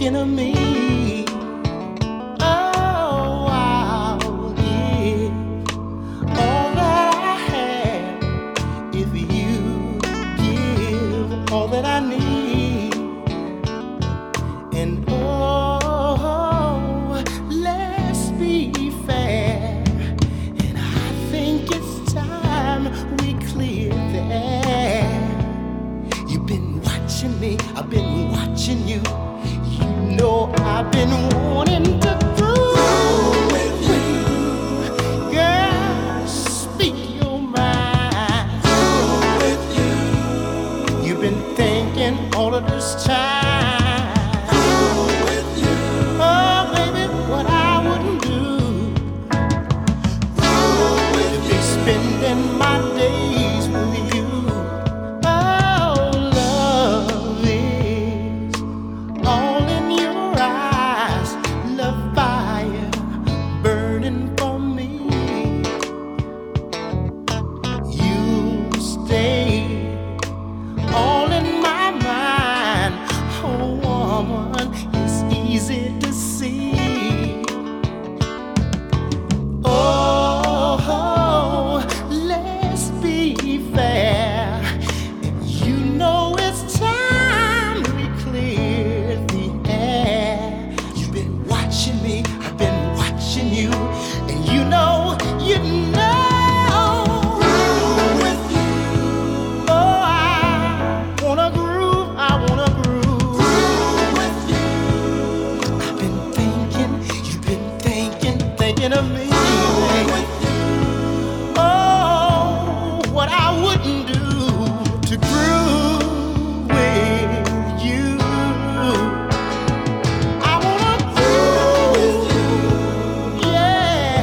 thinking of me. Oh, I'll give all that I have if you give all that I need. And oh, let's be fair. And I think it's time we clear the air. You've been watching me, I've been watching you. You know I've been wanting to prove with you. Girl, speak your mind. Prove with you. You've been thinking all of this time. Prove with you. Oh, baby, what I wouldn't do. Prove with you. Be spending my days with you. Easy to see. Oh, let's be fair. You know it's time we clear the air. You've been watching me, I've been watching you, and you know. With you. Oh, I wanna groove, I wanna groove. Thinking of me. Oh, what I wouldn't do to groove with you. I wanna groove with you, yeah.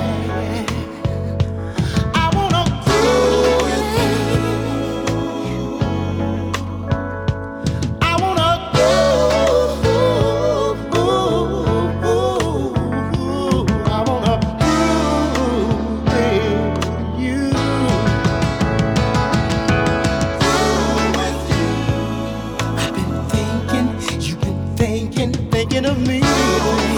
I wanna groove with you. I wanna groove. Thinking of me.